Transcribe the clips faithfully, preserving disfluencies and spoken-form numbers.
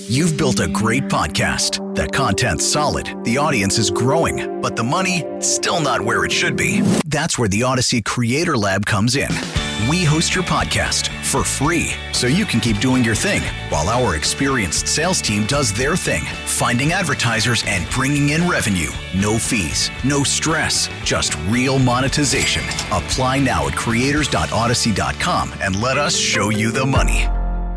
You've built a great podcast. The content's solid, the audience is growing, but the money, still not where it should be. That's where the Odyssey Creator Lab comes in. We host your podcast for free, so you can keep doing your thing, while our experienced sales team does their thing, finding advertisers and bringing in revenue. No fees, no stress, just real monetization. Apply now at creators dot odyssey dot com and let us show you the money.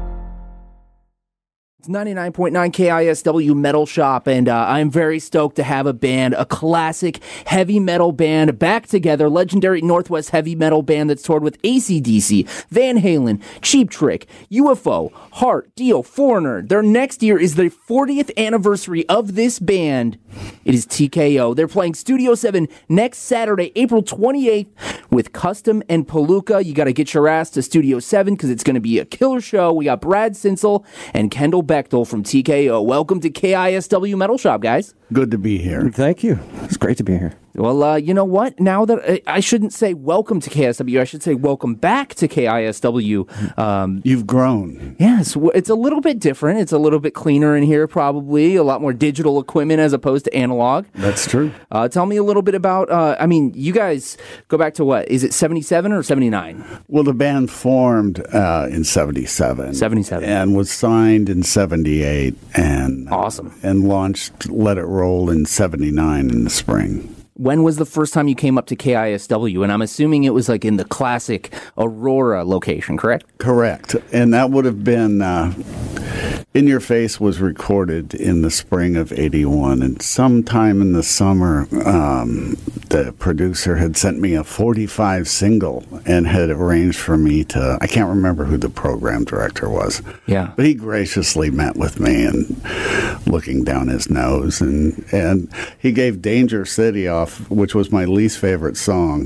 It's ninety-nine point nine K I S W Metal Shop, and uh, I'm very stoked to have a band, a classic heavy metal band, back together, legendary Northwest heavy metal band that's toured with A C D C, Van Halen, Cheap Trick, U F O, Heart, Dio, Foreigner. Their next year is the fortieth anniversary of this band. It is T K O. They're playing Studio seven next Saturday, April twenty-eighth, with Custom and Palooka. You got to get your ass to Studio seven because it's going to be a killer show. We got Brad Sinsel and Kendall Bechtel from T K O. Welcome to K I S W Metal Shop, guys. Good to be here. Thank you. It's great to be here. Well, uh, you know what? Now that I, I shouldn't say welcome to K I S W, I should say welcome back to K I S W. Um, You've grown. Yes, it's a little bit different. It's a little bit cleaner in here, probably. A lot more digital equipment as opposed to analog. That's true. Uh, tell me a little bit about, uh, I mean, you guys go back to what? Is it seventy-seven or seventy-nine? Well, the band formed uh, in seventy-seven. seventy-seven. And was signed in seventy-eight. And, Awesome. And launched Let It Roll in seventy-nine in the spring. When was the first time you came up to K I S W? And I'm assuming it was like in the classic Aurora location, correct? Correct. And that would have been, uh, In Your Face was recorded in the spring of eighty-one. And sometime in the summer, um, the producer had sent me a forty-five single and had arranged for me to, I can't remember who the program director was. Yeah. But he graciously met with me and looking down his nose. And, and he gave Danger City off, which was my least favorite song,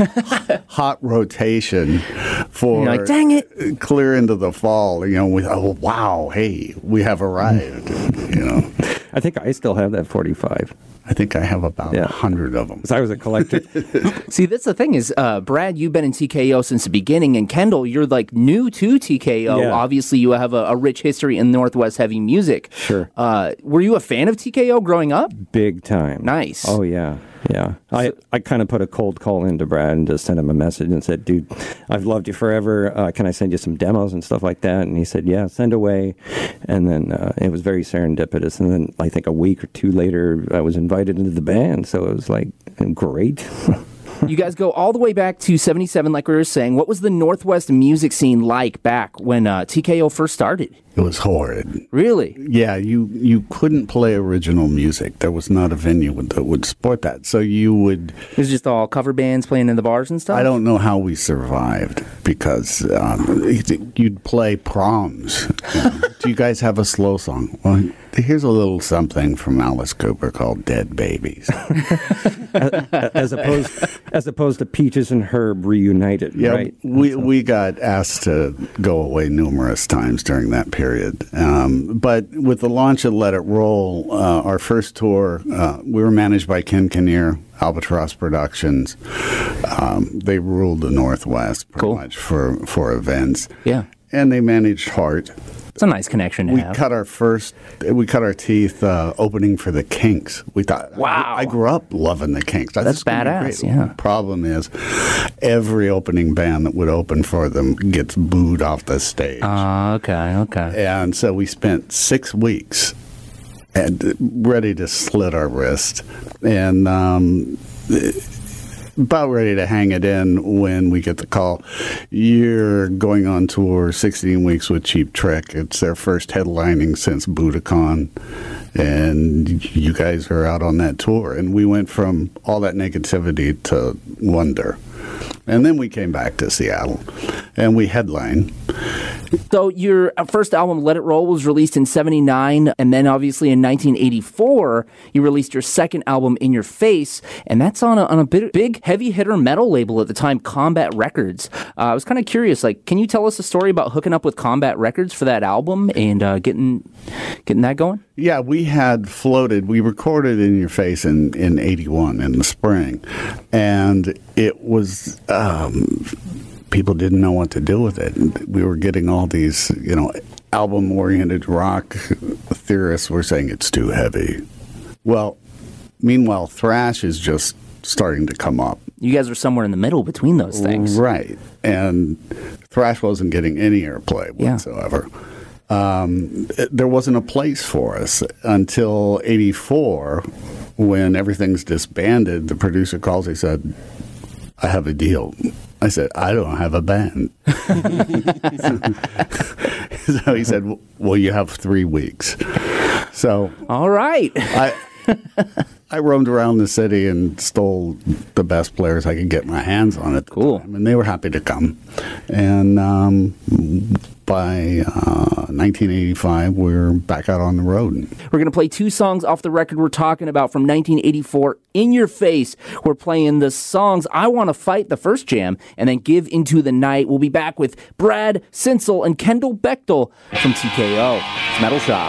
hot rotation for You're like, dang it. Clear Into the Fall. You know, we, oh, wow, hey, we have arrived. You know, I think I still have that forty-five. I think I have about a Yeah. hundred of them. Because I was a collector. See, that's the thing is, uh, Brad, you've been in T K O since the beginning, and Kendall, you're like new to T K O. Yeah. Obviously, you have a, a rich history in Northwest heavy music. Sure. Uh, were you a fan of T K O growing up? Big time. Nice. Oh, yeah. Yeah. I, I kind of put a cold call into Brad and just sent him a message and said, dude, I've loved you forever. Uh, can I send you some demos and stuff like that? And he said, yeah, send away. And then uh, it was very serendipitous. And then I think a week or two later, I was invited into the band. So it was like, great. You guys go all the way back to seventy-seven, like we were saying. What was the Northwest music scene like back when uh, T K O first started? It was horrid. Really? Yeah, you, you couldn't play original music. There was not a venue that would support that. So you would... It was just all cover bands playing in the bars and stuff? I don't know how we survived because um, you'd play proms. You know. Do you guys have a slow song? Well, here's a little something from Alice Cooper called Dead Babies. as opposed as opposed to Peaches and Herb reunited, Yeah, right? we So- we got asked to go away numerous times during that period. Um, but with the launch of Let It Roll, uh, our first tour, uh, we were managed by Ken Kinnear, Albatross Productions. Um, they ruled the Northwest pretty Cool. much for, for events. Yeah. And they managed Heart. It's a nice connection to We have. cut our first, we cut our teeth uh, opening for the Kinks. We thought, Wow. I, I grew up loving the Kinks. That's That's badass, yeah. Problem is, every opening band that would open for them gets booed off the stage. Uh, okay, okay. And so we spent six weeks and ready to slit our wrist. And um, about ready to hang it in when we get the call. You're going on tour sixteen weeks with Cheap Trick. It's their first headlining since Budokan. And you guys are out on that tour. And we went from all that negativity to wonder. And then we came back to Seattle, and we headlined. So your first album, Let It Roll, was released in seventy-nine, and then obviously in nineteen eighty-four, you released your second album, In Your Face, and that's on a, on a big, big heavy hitter metal label at the time, Combat Records. Uh, I was kind of curious, like, can you tell us a story about hooking up with Combat Records for that album and uh, getting getting that going? Yeah, we had floated. We recorded In Your Face in, in eighty-one in the spring, and it was... Um, people didn't know what to do with it. And we were getting all these, you know, album-oriented rock theorists were saying it's too heavy. Well, meanwhile, thrash is just starting to come up. You guys are somewhere in the middle between those things. Right. And thrash wasn't getting any airplay whatsoever. Yeah. Um, there wasn't a place for us until eighty-four when everything's disbanded. The producer calls, he said, I have a deal. I said, I don't have a band. So he said, well, you have three weeks. So, all right. I I roamed around the city and stole the best players I could get my hands on at the cool. time, and they were happy to come. And um, by uh, nineteen eighty-five, we were back out on the road. We're going to play two songs off the record we're talking about from nineteen eighty-four, In Your Face. We're playing the songs I Want to Fight, the first jam, and then Give Into the Night. We'll be back with Brad Sinsel and Kendall Bechtel from T K O. It's Metal Shop.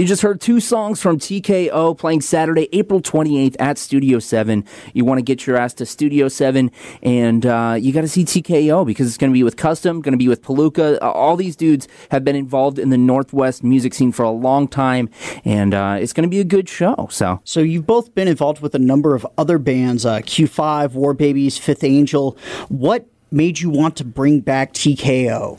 You just heard two songs from T K O playing Saturday, April twenty-eighth at Studio seven. You want to get your ass to Studio seven, and uh, you got to see T K O because it's going to be with Custom, going to be with Palooka. Uh, all these dudes have been involved in the Northwest music scene for a long time, and uh, it's going to be a good show. So, so you've both been involved with a number of other bands, uh, Q five, War Babies, Fifth Angel. What made you want to bring back T K O?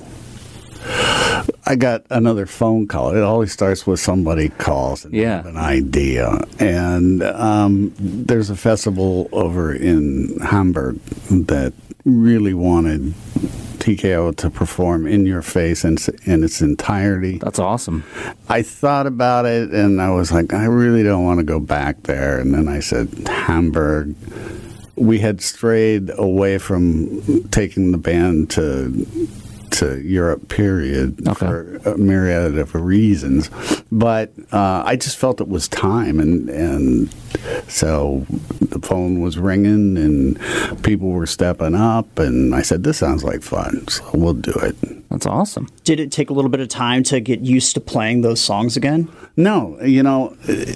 I got another phone call. It always starts with somebody calls and yeah. have an idea. And um, there's a festival over in Hamburg that really wanted T K O to perform In Your Face in, in its entirety. That's awesome. I thought about it, and I was like, I really don't want to go back there. And then I said, Hamburg. We had strayed away from taking the band to to Europe, period, okay. for a myriad of reasons. But uh, I just felt it was time, and and so the phone was ringing, and people were stepping up, and I said, this sounds like fun, so we'll do it. That's awesome. Did it take a little bit of time to get used to playing those songs again? No, you know,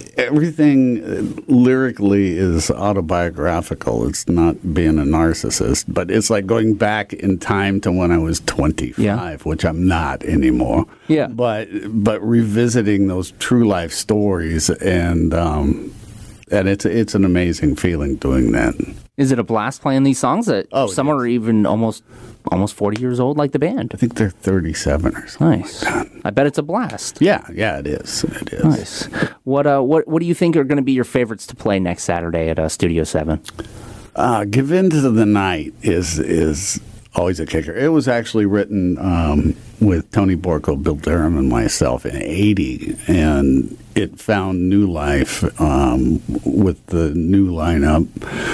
everything lyrically is autobiographical. It's not being a narcissist, but it's like going back in time to when I was twenty-five, yeah. which I'm not anymore. Yeah. But but revisiting those true life stories, and um, and it's it's an amazing feeling doing that. Is it a blast playing these songs that oh, some are even almost almost forty years old, like the band? I think they're thirty-seven or something. Nice. Like that. I bet it's a blast. Yeah, yeah, it is. It is. Nice. What uh, what what do you think are going to be your favorites to play next Saturday at uh, Studio Seven? Uh, Give In to the Night is is always a kicker. It was actually written um, with Tony Borco, Bill Durham, and myself in eighty, and it found new life um, with the new lineup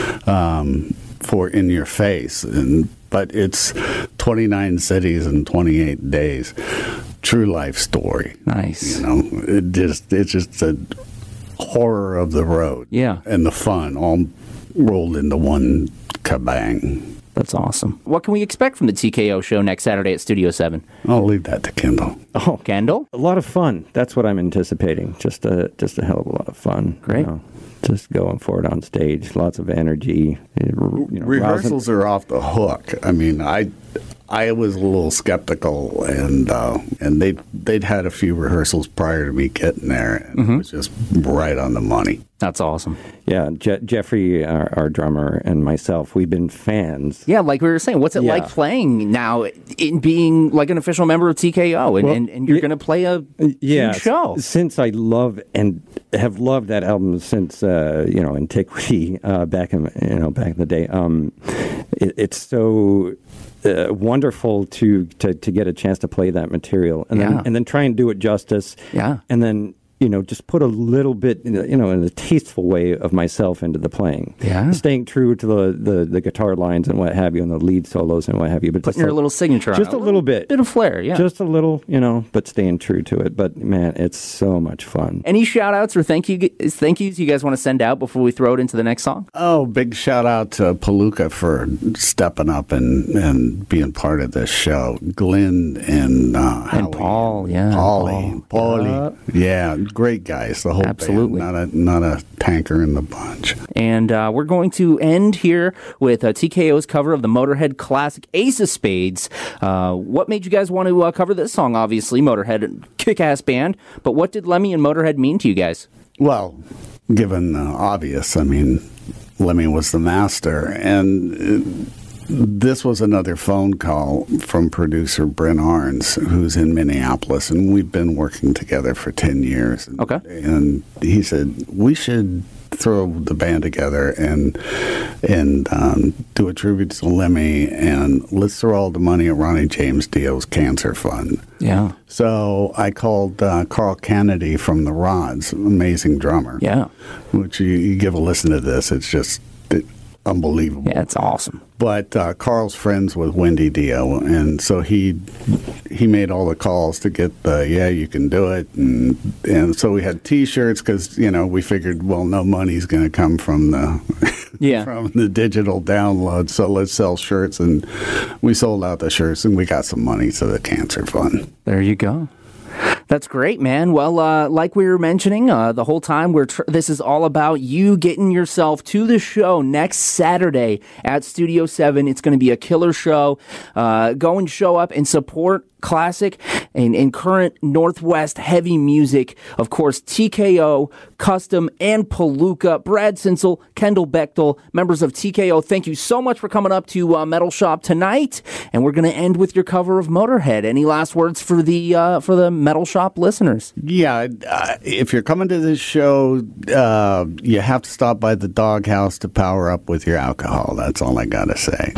um, for In Your Face. And but it's twenty-nine cities and twenty-eight days. True life story. Nice. You know, it just it's just a horror of the road. Yeah. And the fun all rolled into one kabang. That's awesome. What can we expect from the T K O show next Saturday at Studio seven? I'll leave that to Kendall. Oh, Kendall? A lot of fun. That's what I'm anticipating. Just a just a hell of a lot of fun. Great. You know, just going for it on stage. Lots of energy. You know, rehearsals rousing. Are off the hook. I mean, I I was a little skeptical, and uh, and they they'd had a few rehearsals prior to me getting there, and mm-hmm. it was just right on the money. That's awesome. Yeah, Je- Jeffrey, our, our drummer, and myself, we've been fans. Yeah, like we were saying, what's it yeah. like playing now in being like an official member of T K O, and, well, and, and you're going to play a yeah, huge show? Since I love and have loved that album since uh, you know Antiquity uh, back in you know back in the day, um, it, it's so. Uh, wonderful to, to to get a chance to play that material and yeah. then and then try and do it justice. Yeah. And then you know just put a little bit you know in a tasteful way of myself into the playing. Yeah. Staying true to the, the, the guitar lines and what have you and the lead solos and what have you. But putting your like, little signature on just it. a little bit, bit of flair. Yeah. Just a little, you know, but staying true to it. But man, it's so much fun. Any shout outs or thank you thank yous you guys want to send out before we throw it into the next song? Oh, big shout out to Palooka for stepping up and, and being part of this show. Glenn and uh, and Paul, yeah, Paulie, Paulie, yeah, great guys. The whole Absolutely. band, not a not a tanker in the bunch. And uh, we're going to end here with uh, T K O's cover of the Motorhead classic Ace of Spades. Uh, what made you guys want to uh, cover this song? Obviously, Motorhead, kick-ass band. But what did Lemmy and Motorhead mean to you guys? Well, given the obvious, I mean, Lemmy was the master, and. Uh, This was another phone call from producer Bryn Arns, who's in Minneapolis, and we've been working together for ten years. Okay. And he said, we should throw the band together and and um, do a tribute to Lemmy, and let's throw all the money at Ronnie James Dio's Cancer Fund. Yeah. So I called uh, Carl Kennedy from the Rods, amazing drummer. Yeah. Which you, you give a listen to this, it's just... It, unbelievable. Yeah, it's awesome. But uh, Carl's friends with Wendy Dio, and so he he made all the calls to get the, yeah, you can do it. And and so we had T-shirts because, you know, we figured, well, no money's going to come from the yeah. from the digital download, so let's sell shirts. And we sold out the shirts, and we got some money to the Cancer Fund. There you go. That's great, man. Well, uh, like we were mentioning uh, the whole time, we're tr- this is all about you getting yourself to the show next Saturday at Studio seven. It's going to be a killer show. Uh, go and show up and support classic and, and current Northwest heavy music. Of course, T K O, Custom, and Palooka. Brad Sinsel, Kendall Bechtel, members of T K O, thank you so much for coming up to uh, Metal Shop tonight. And we're going to end with your cover of Motorhead. Any last words for the uh, for the Metal Shop listeners? Yeah, uh, if you're coming to this show, uh, you have to stop by the Doghouse to power up with your alcohol. That's all I got to say.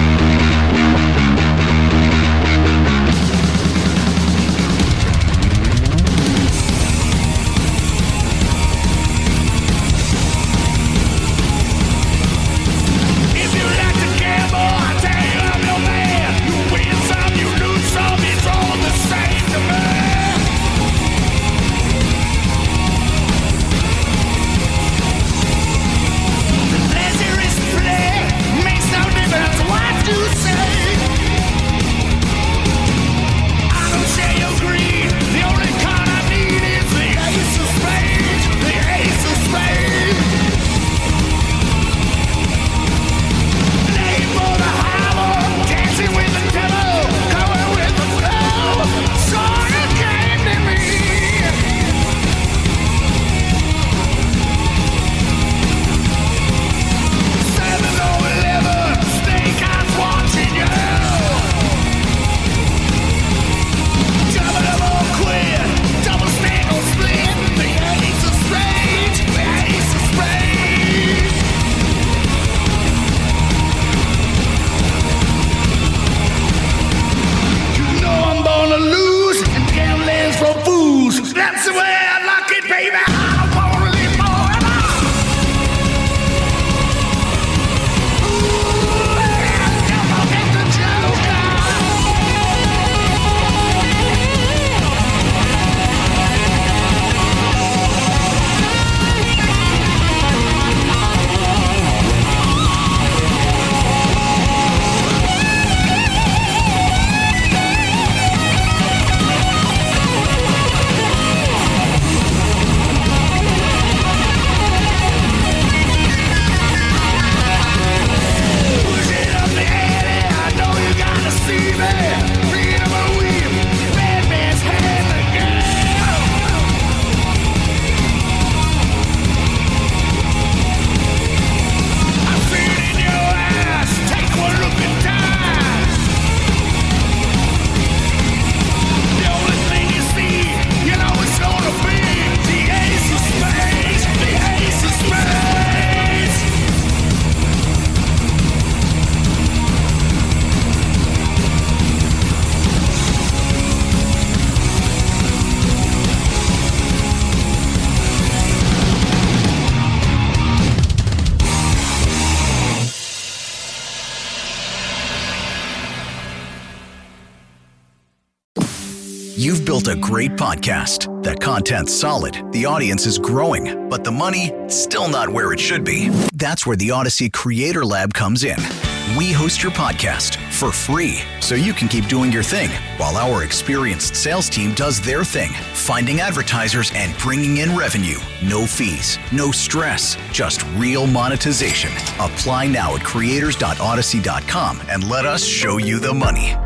You've built a great podcast. The content's solid, the audience is growing, but the money, still not where it should be. That's where the Odyssey Creator Lab comes in. We host your podcast for free, so you can keep doing your thing, while our experienced sales team does their thing, finding advertisers and bringing in revenue. No fees, no stress, just real monetization. Apply now at creators dot odyssey dot com and let us show you the money.